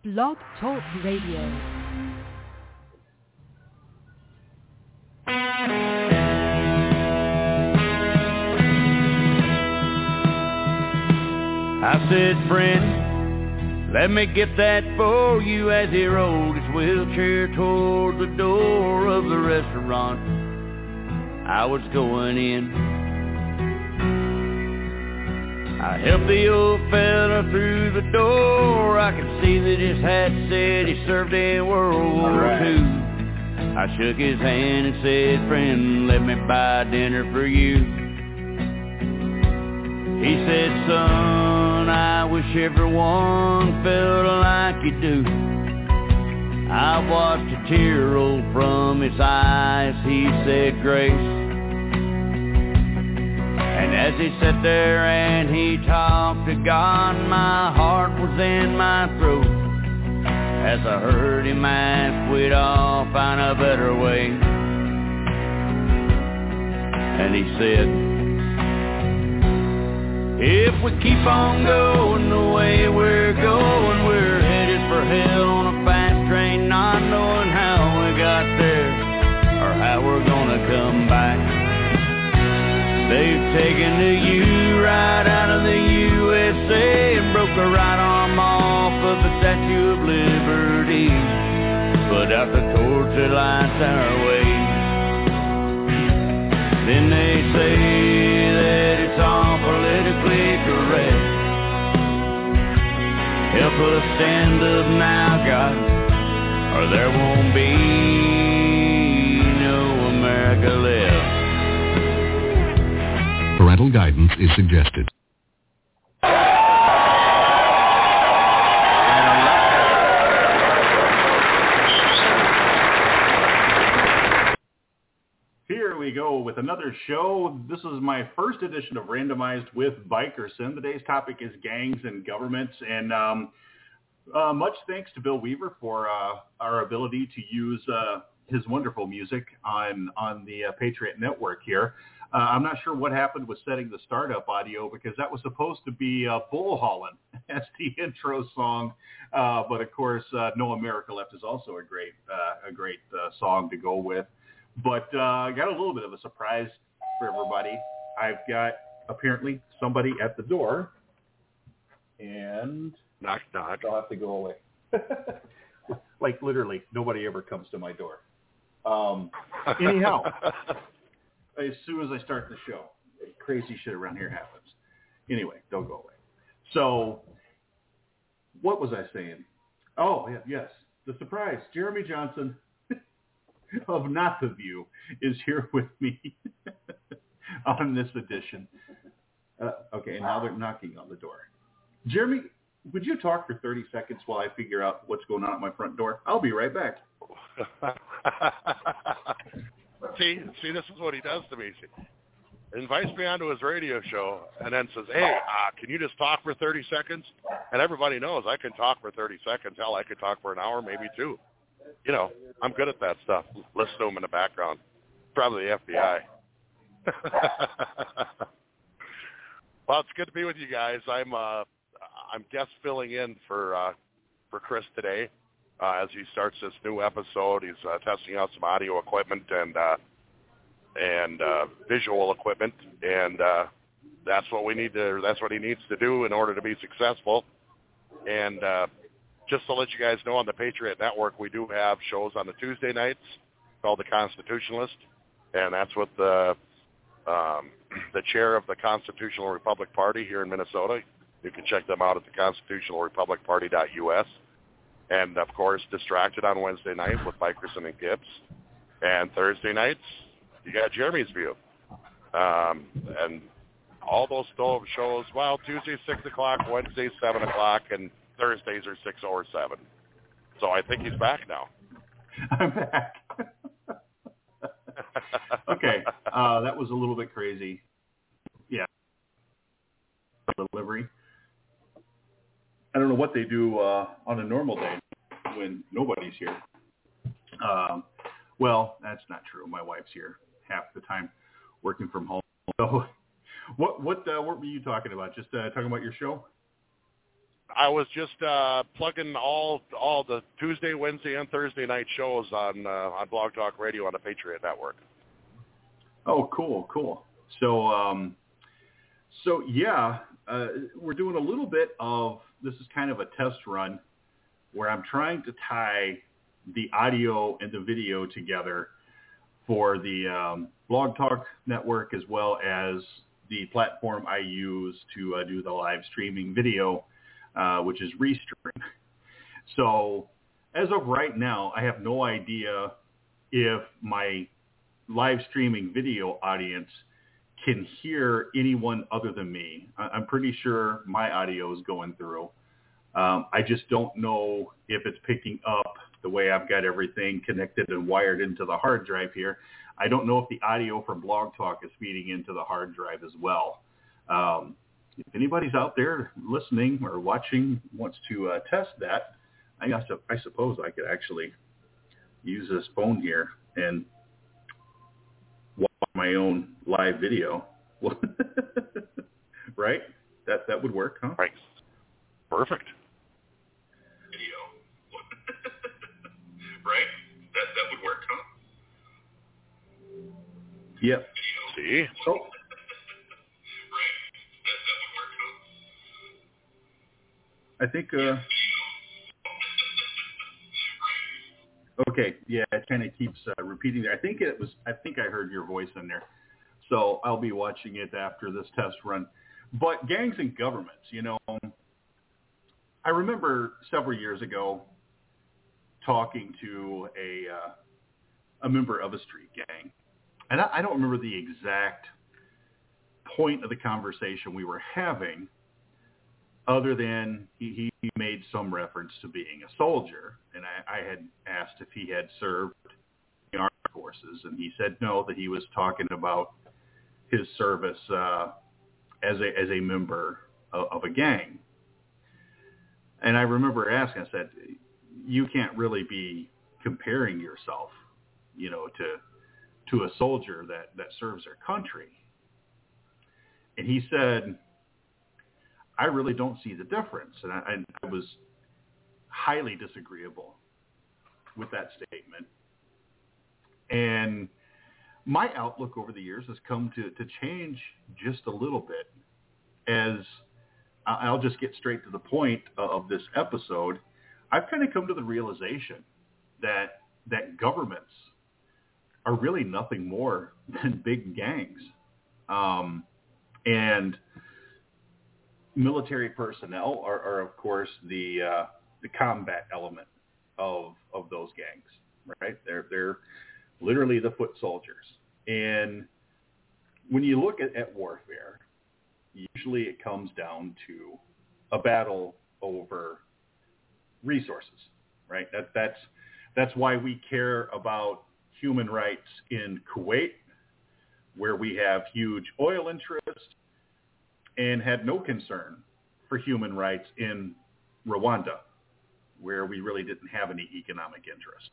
Blog Talk Radio. I said, friend, let me get that for you, as he rolled his wheelchair toward the door of the restaurant I was going in. I helped the old fella through the door. I could see that his hat said he served in World War II. I shook his hand and said, friend, let me buy dinner for you. He said, son, I wish everyone felt like you do. I watched a tear roll from his eyes. He said, grace. And as he sat there and he talked to God, my heart was in my throat as I heard him ask, we'd all find a better way. And he said, if we keep on going the way we're going, we're headed for hell on a fast train, not knowing how we got there or how we're gonna come back. They've taken the U right out of the USA and broke the right arm off of the Statue of Liberty, put out the torch that lights our way. Then they say that it's all politically correct. Help us stand up now, God, or there won't be no America left. Parental guidance is suggested. Here we go with another show. This is my first edition of Randomized with Bikerson. Today's topic is gangs and governments, and much thanks to Bill Weaver for our ability to use his wonderful music on the Patriot Network here. I'm not sure what happened with setting the startup audio because that was supposed to be Bull Haulin' as the intro song, but of course, No America Left is also a great song to go with. But I got a little bit of a surprise for everybody. I've got apparently somebody at the door, and knock knock. I'll have to go away. Like literally, nobody ever comes to my door. Anyhow. As soon as I start the show, crazy shit around here happens. Anyway, don't go away. So, what was I saying? Oh, yeah, yes. The surprise. Jeremy Johnson of Not The View is here with me on this edition. Okay, now they're knocking on the door. Jeremy, would you talk for 30 seconds while I figure out what's going on at my front door? I'll be right back. See, this is what he does to me. He invites me onto his radio show and then says, hey, can you just talk for 30 seconds? And everybody knows I can talk for 30 seconds. Hell, I could talk for an hour, maybe two. You know, I'm good at that stuff. Listen to him in the background. Probably the FBI. Well, it's good to be with you guys. I'm guest filling in for Chris today. As he starts this new episode, he's testing out some audio equipment and visual equipment, and that's what we need to. That's what he needs to do in order to be successful. And just to let you guys know, on the Patriot Network, we do have shows on the Tuesday nights called The Constitutionalist, and that's with the chair of the Constitutional Republic Party here in Minnesota. You can check them out at theconstitutionalrepublicparty.us. And, of course, Distracted on Wednesday night with Bikerson and Gibbs. And Thursday nights, you got Jeremy's View. And all those shows, well, Tuesdays 6 o'clock, Wednesdays 7 o'clock, and Thursdays are 6 or 7. So I think he's back now. I'm back. Okay, that was a little bit crazy. Yeah. Delivery. I don't know what they do on a normal day when nobody's here. Well, that's not true. My wife's here half the time working from home. So what were you talking about? Just talking about your show? I was just plugging all the Tuesday, Wednesday, and Thursday night shows on Blog Talk Radio on the Patriot Network. Oh, cool. So, we're doing a little bit of, this is kind of a test run where I'm trying to tie the audio and the video together for the Blog Talk Network, as well as the platform I use to do the live streaming video, which is Restream. So as of right now, I have no idea if my live streaming video audience can hear anyone other than me. I'm pretty sure my audio is going through. I just don't know if it's picking up the way I've got everything connected and wired into the hard drive here. I don't know if the audio from Blog Talk is feeding into the hard drive as well. If anybody's out there listening or watching wants to test that, I suppose I could actually use this phone here and watch my own live video. Right? That would work, huh? Right. Perfect. Video. Right? That would work, huh? Yep. See? Oh. Right. That would work, huh? I think, okay, yeah, it kind of keeps repeating there. I think I heard your voice in there. So I'll be watching it after this test run. But gangs and governments, I remember several years ago talking to a member of a street gang. And I don't remember the exact point of the conversation we were having, other than he made some reference to being a soldier. And I had asked if he had served in the armed forces, and he said no, that he was talking about his service as a member of a gang. And I remember asking, I said, you can't really be comparing yourself, to a soldier that serves their country. And he said, I really don't see the difference. And I was highly disagreeable with that statement. And my outlook over the years has come to change just a little bit, as I'll just get straight to the point of this episode. I've kind of come to the realization that governments are really nothing more than big gangs. And military personnel are of course, the combat element of those gangs, right? They're literally the foot soldiers. And when you look at warfare, usually it comes down to a battle over resources, right? That's why we care about human rights in Kuwait, where we have huge oil interest, and had no concern for human rights in Rwanda, where we really didn't have any economic interest.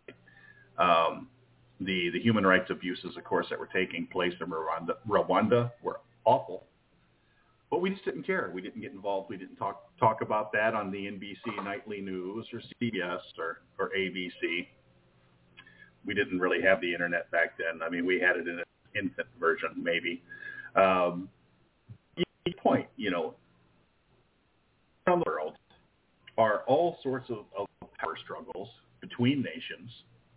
The human rights abuses, of course, that were taking place in Rwanda were awful, but we just didn't care. We didn't get involved. We didn't talk about that on the NBC Nightly News or CBS or ABC. We didn't really have the internet back then. I mean, we had it in an infant version, maybe. Point, around the world are all sorts of power struggles between nations.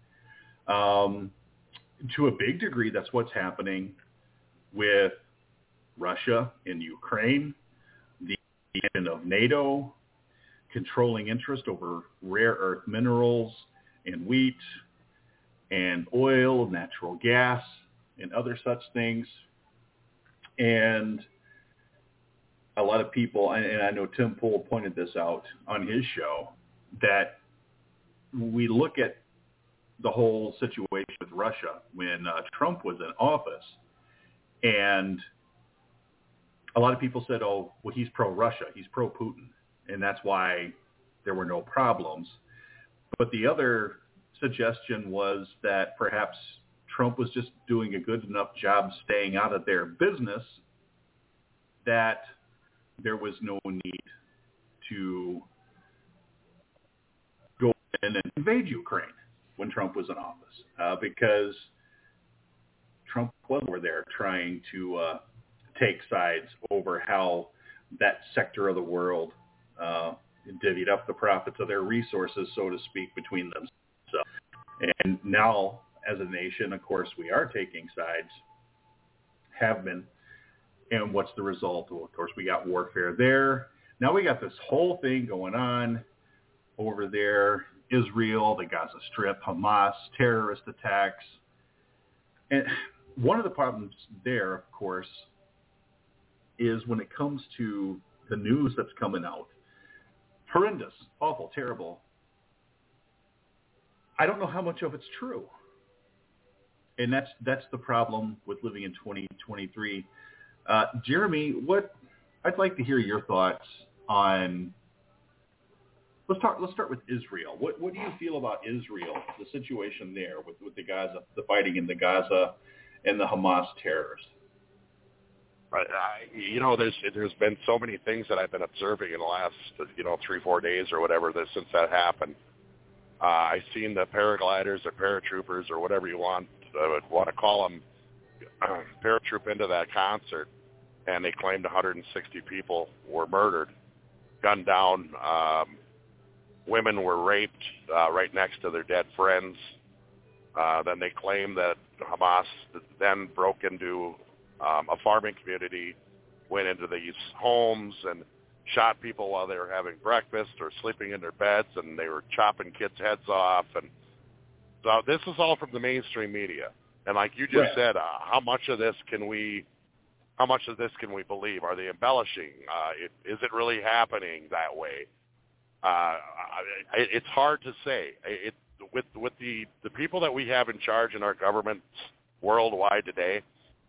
To a big degree, that's what's happening with Russia in Ukraine, the end of NATO, controlling interest over rare earth minerals and wheat and oil, natural gas, and other such things. And a lot of people, and I know Tim Pool pointed this out on his show, that we look at the whole situation with Russia when Trump was in office, and a lot of people said, oh, well, he's pro-Russia, he's pro-Putin, and that's why there were no problems. But the other suggestion was that perhaps Trump was just doing a good enough job staying out of their business that there was no need to go in and invade Ukraine when Trump was in office, because Trump was over there trying to take sides over how that sector of the world divvied up the profits of their resources, so to speak, between them. So, and now, as a nation, of course, we are taking sides, have been. And what's the result? Well, of course, we got warfare there. Now we got this whole thing going on over there, Israel, the Gaza Strip, Hamas, terrorist attacks. And one of the problems there, of course, is when it comes to the news that's coming out. Horrendous, awful, terrible. I don't know how much of it's true. And that's the problem with living in 2023. Jeremy, I'd like to hear your thoughts on. Let's start with Israel. What do you feel about Israel, the situation there with the Gaza, the fighting in the Gaza, and the Hamas terrorists? There's been so many things that I've been observing in the last 3-4 days or whatever since that happened. I've seen the paragliders or paratroopers or whatever you want to call them paratroop into that concert, and they claimed 160 people were murdered, gunned down. Women were raped right next to their dead friends. Then they claimed that Hamas then broke into a farming community, went into these homes and shot people while they were having breakfast or sleeping in their beds, and they were chopping kids' heads off. And so this is all from the mainstream media. And like you just said, how much of this can we believe? Are they embellishing? Is it really happening that way? It's hard to say. With the people that we have in charge in our governments worldwide today,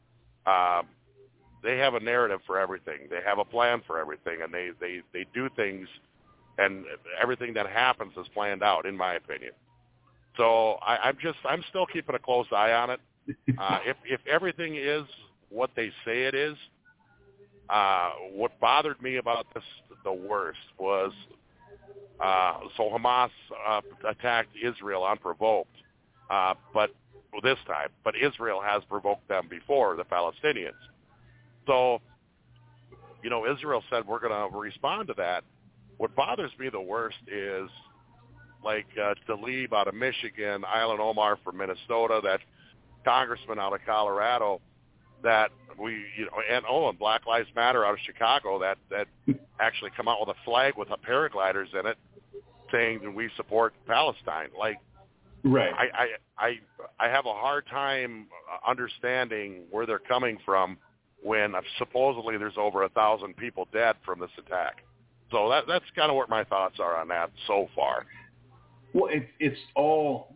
they have a narrative for everything. They have a plan for everything, and they do things, and everything that happens is planned out, in my opinion. So I'm still keeping a close eye on it. If everything is what they say it is, what bothered me about this the worst was so Hamas attacked Israel unprovoked, but Israel has provoked them before, the Palestinians. So, Israel said we're going to respond to that. What bothers me the worst is like Tlaib out of Michigan, Ilhan Omar from Minnesota, that congressman out of Colorado, that and Black Lives Matter out of Chicago, that actually come out with a flag with paragliders in it, saying that we support Palestine. Like, right? I have a hard time understanding where they're coming from when supposedly there's over 1,000 people dead from this attack. So that's kind of what my thoughts are on that so far. Well, it's all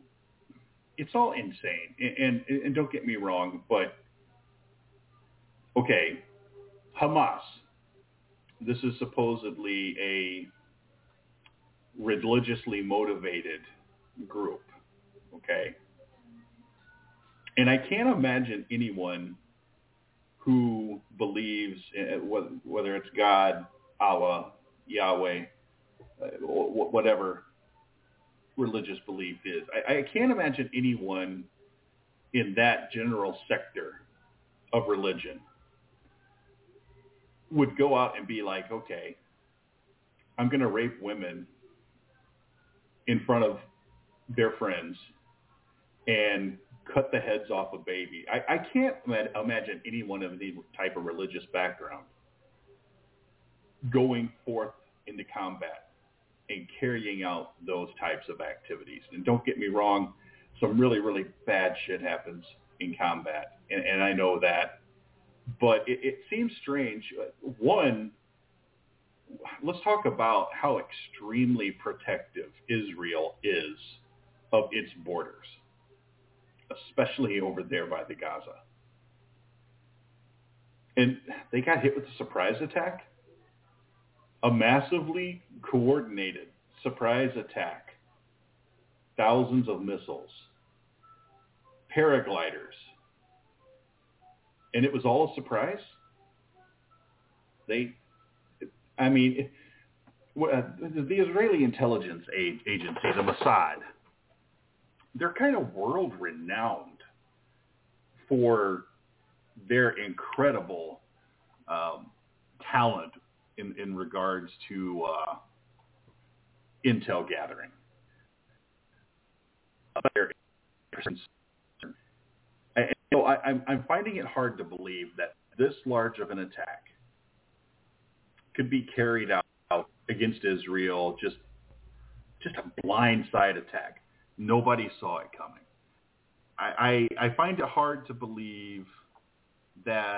insane, and don't get me wrong, but okay, Hamas. This is supposedly a religiously motivated group, okay? And I can't imagine anyone who believes, whether it's God, Allah, Yahweh, whatever religious belief is, I can't imagine anyone in that general sector of religion would go out and be like, okay, I'm going to rape women in front of their friends and cut the heads off a baby. I can't imagine anyone of any type of religious background going forth into combat and carrying out those types of activities. And don't get me wrong, some really, really bad shit happens in combat, and I know that. But it seems strange. One, let's talk about how extremely protective Israel is of its borders, especially over there by the Gaza. And they got hit with a surprise attack, a massively coordinated surprise attack, thousands of missiles, paragliders, and it was all a surprise. the Israeli intelligence agency, the Mossad, they're kind of world-renowned for their incredible talent in regards to intel gathering. I'm finding it hard to believe that this large of an attack could be carried out against Israel, just a blindside attack. Nobody saw it coming. I find it hard to believe that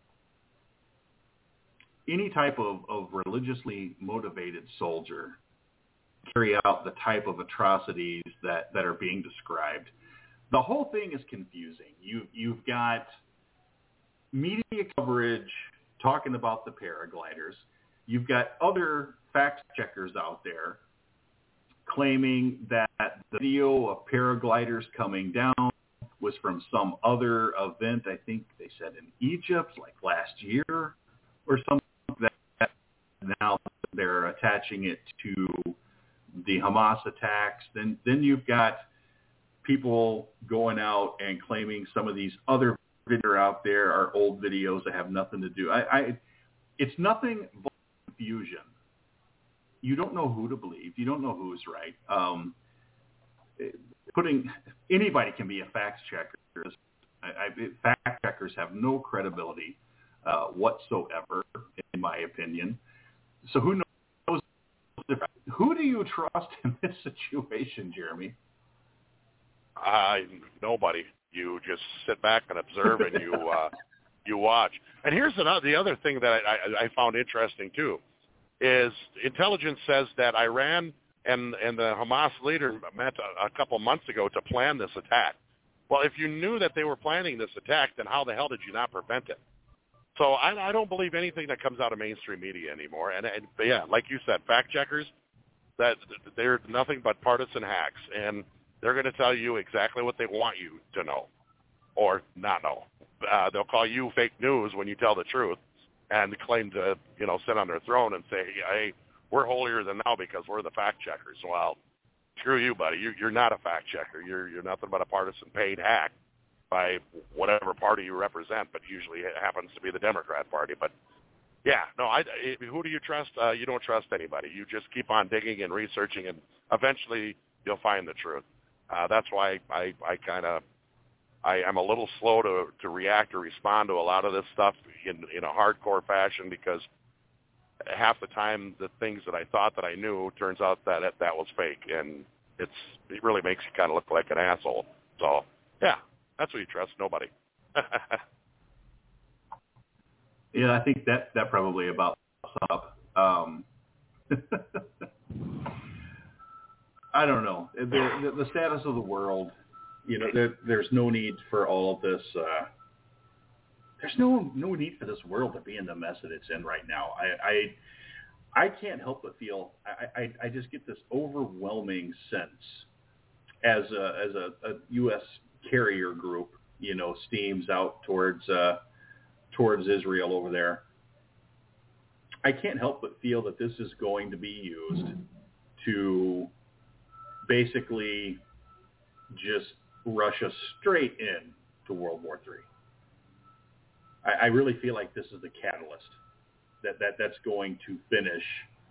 any type of religiously motivated soldier carry out the type of atrocities that are being described. The whole thing is confusing. You've got media coverage talking about the paragliders. You've got other fact checkers out there claiming that the video of paragliders coming down was from some other event. I think they said in Egypt, like last year or something. That now they're attaching it to the Hamas attacks. Then you've got people going out and claiming some of these other videos out there are old videos that have nothing to do. It's nothing but confusion. You don't know who to believe. You don't know who's right. Anybody can be a fact checker. Fact checkers have no credibility whatsoever, in my opinion. So who knows? Who do you trust in this situation, Jeremy? Nobody. You just sit back and observe, and you watch. And here's the other thing that I found interesting too, is intelligence says that Iran and the Hamas leader met a couple months ago to plan this attack. Well, if you knew that they were planning this attack, then how the hell did you not prevent it? So I don't believe anything that comes out of mainstream media anymore. And yeah, like you said, fact checkers, that they're nothing but partisan hacks, and they're going to tell you exactly what they want you to know or not know. They'll call you fake news when you tell the truth and claim to, sit on their throne and say, hey, we're holier than thou because we're the fact checkers. Well, screw you, buddy. You're not a fact checker. You're nothing but a partisan paid hack by whatever party you represent, but usually it happens to be the Democrat Party. But yeah, no, who do you trust? You don't trust anybody. You just keep on digging and researching, and eventually you'll find the truth. That's why I'm a little slow to react or respond to a lot of this stuff in a hardcore fashion, because half the time the things that I thought that I knew turns out that was fake, and it really makes you kind of look like an asshole. So yeah, that's what you trust. Nobody. Yeah, I think that probably about sums up. I don't know. The status of the world, there's no need for all of this. There's no need for this world to be in the mess that it's in right now. I can't help but feel I just get this overwhelming sense as a U.S. carrier group, steams out towards Israel over there. I can't help but feel that this is going to be used to basically just rush us straight in to World War III. I really feel like this is the catalyst that's going to finish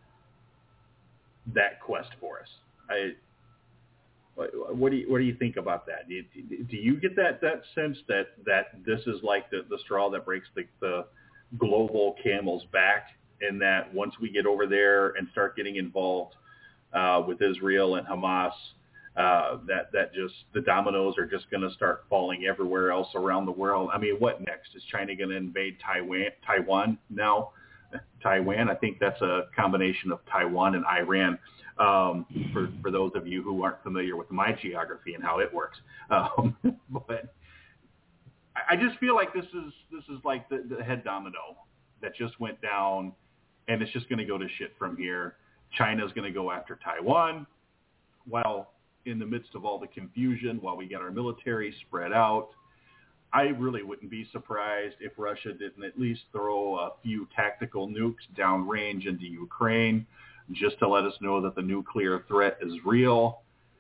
that quest for us. What do you think about that? Do you get that sense that this is like the straw that breaks the global camel's back, and that once we get over there and start getting involved with Israel and Hamas, that just the dominoes are just going to start falling everywhere else around the world? I mean, what next? Is China going to invade Taiwan now? Taiwan, I think that's a combination of Taiwan and Iran. For those of you who aren't familiar with my geography and how it works, but I just feel like this is like the head domino that just went down, and it's just going to go to shit from here. China's going to go after Taiwan, while in the midst of all the confusion, while we get our military spread out. I really wouldn't be surprised if Russia didn't at least throw a few tactical nukes downrange into Ukraine. just to let us know that the nuclear threat is real.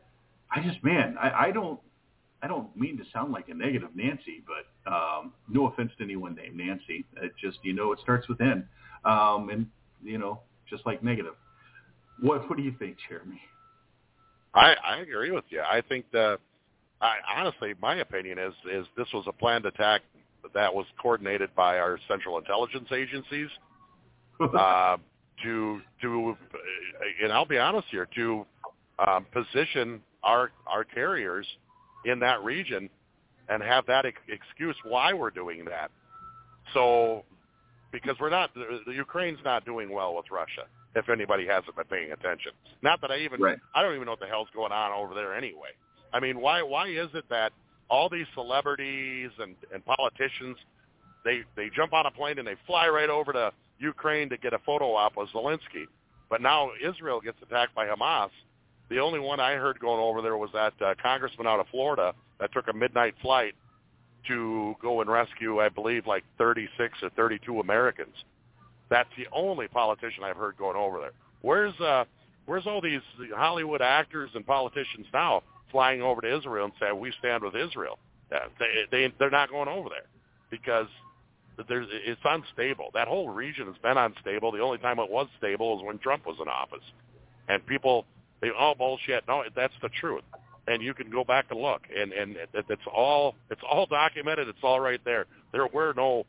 I don't mean to sound like a negative Nancy, but no offense to anyone named Nancy. It just, it starts with N. And, just like negative. What do you think, Jeremy? I agree with you. I think honestly, my opinion is this was a planned attack that was coordinated by our Central Intelligence agencies and I'll be honest here, to position our carriers in that region and have that excuse why we're doing that. So, because the Ukraine's not doing well with Russia, if anybody hasn't been paying attention. Not that I don't even know what the hell's going on over there anyway. I mean, why is it that all these celebrities and politicians, they jump on a plane and they fly right over to Ukraine to get a photo op with Zelensky, but now Israel gets attacked by Hamas? The only one I heard going over there was that congressman out of Florida that took a midnight flight to go and rescue, I believe, like 36 or 32 Americans. That's the only politician I've heard going over there. Where's all these Hollywood actors and politicians now flying over to Israel and saying, we stand with Israel? They're not going over there because it's unstable. That whole region has been unstable. The only time it was stable was when Trump was in office. And people, bullshit. No, that's the truth. And you can go back and look, and it's all documented. It's all right there. There were no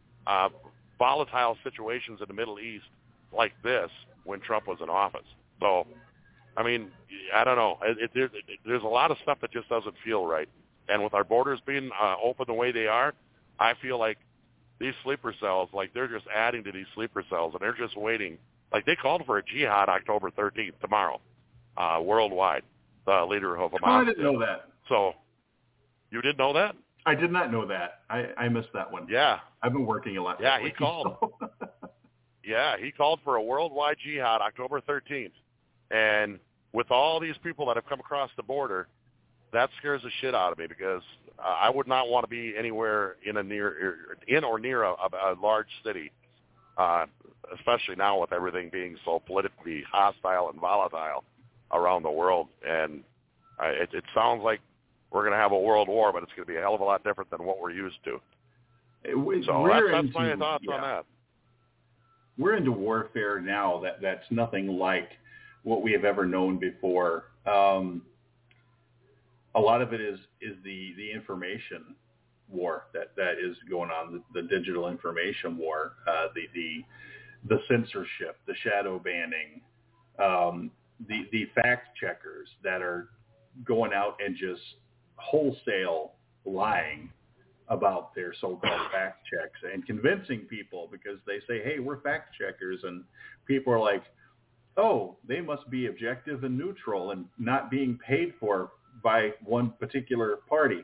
volatile situations in the Middle East like this when Trump was in office. So, I mean, I don't know. There's a lot of stuff that just doesn't feel right. And with our borders being open the way they are, I feel like these sleeper cells, like they're just adding to these sleeper cells, and they're just waiting. Like they called for a jihad October 13th, tomorrow, worldwide. The leader of Hamas. I didn't know that. So, you didn't know that? I did not know that. I missed that one. Yeah. I've been working a lot. Yeah, he called. Yeah, he called for a worldwide jihad October 13th. And with all these people that have come across the border, that scares the shit out of me because I would not want to be anywhere in or near a large city, especially now with everything being so politically hostile and volatile around the world. And it sounds like we're going to have a world war, but it's going to be a hell of a lot different than what we're used to. So that's my thoughts on that. We're into warfare now that's nothing like what we have ever known before. A lot of it is the information war that is going on, the digital information war, the censorship, the shadow banning, the fact checkers that are going out and just wholesale lying about their so-called fact checks and convincing people because they say, hey, we're fact checkers. And people are like, oh, they must be objective and neutral and not being paid for by one particular party.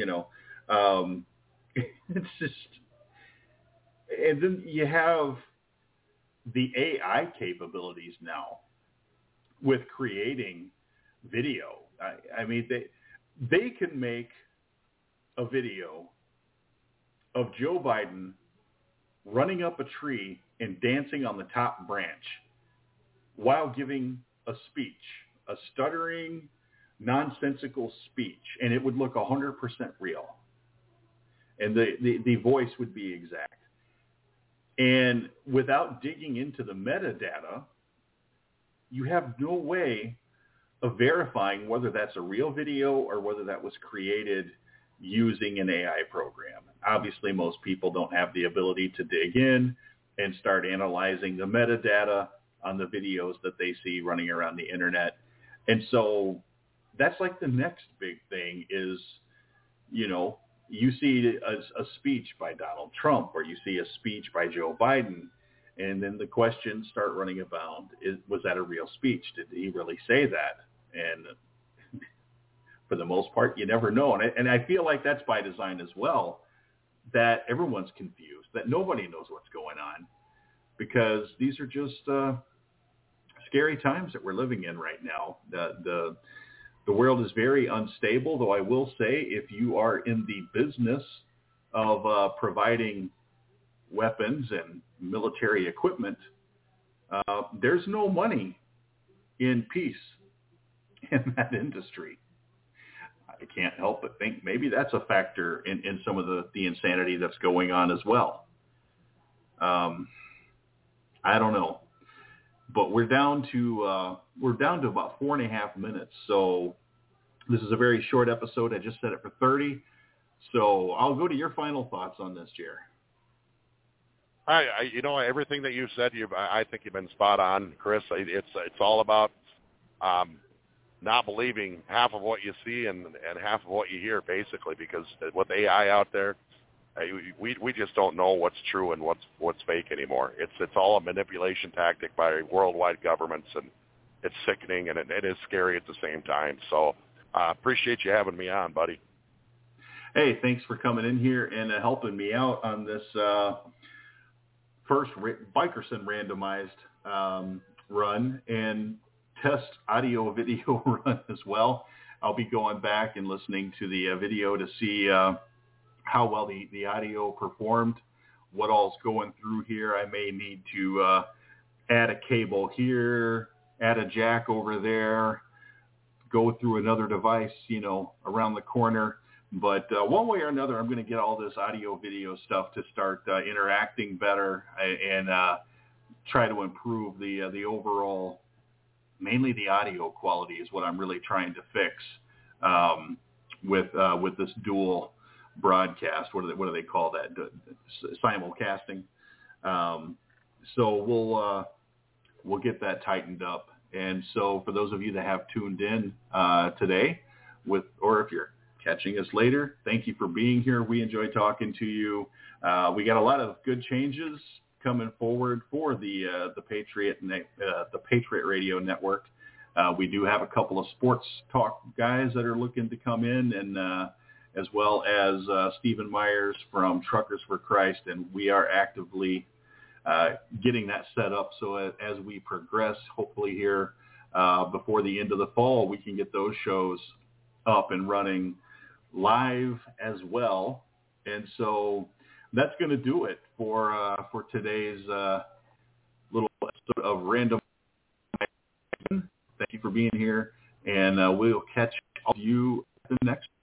It's just, and then you have the AI capabilities now with creating video. I mean, they can make a video of Joe Biden running up a tree and dancing on the top branch while giving a speech, a stuttering, nonsensical speech, and it would look 100% real. And the voice would be exact. And without digging into the metadata, you have no way of verifying whether that's a real video or whether that was created using an AI program. Obviously, most people don't have the ability to dig in and start analyzing the metadata on the videos that they see running around the internet. And so that's like the next big thing is, you see a speech by Donald Trump or you see a speech by Joe Biden, and then the questions start running about, was that a real speech? Did he really say that? And for the most part, you never know. And I feel like that's by design as well, that everyone's confused, that nobody knows what's going on, because these are just scary times that we're living in right now. The world is very unstable, though I will say if you are in the business of providing weapons and military equipment, there's no money in peace in that industry. I can't help but think maybe that's a factor in some of the insanity that's going on as well. I don't know, but we're down to about 4.5 minutes. So this is a very short episode. I just set it for 30. So I'll go to your final thoughts on this, Jer. Everything that you said, I think you've been spot on, Chris. It's all about not believing half of what you see and half of what you hear, basically, because with AI out there, we just don't know what's true and what's fake anymore. It's all a manipulation tactic by worldwide governments, and it's sickening, and it is scary at the same time. So appreciate you having me on, buddy. Hey, thanks for coming in here and helping me out on this first Bikerson randomized run and test audio video run as well. I'll be going back and listening to the video to see how well the audio performed, what all's going through here. I may need to add a cable here, add a jack over there, go through another device, around the corner. But one way or another, I'm going to get all this audio video stuff to start interacting better and try to improve the overall, mainly the audio quality is what I'm really trying to fix with this dual broadcast. What do they call that? Simulcasting. So we'll get that tightened up. And so for those of you that have tuned in today, or if you're catching us later, thank you for being here. We enjoy talking to you. We got a lot of good changes coming forward for the Patriot Radio Network. We do have a couple of sports talk guys that are looking to come in, and as well as Stephen Myers from Truckers for Christ, and we are actively getting that set up so as we progress, hopefully here before the end of the fall, we can get those shows up and running live as well. And so that's going to do it for today's little episode of Random. Thank you for being here, and we'll catch all of you at the next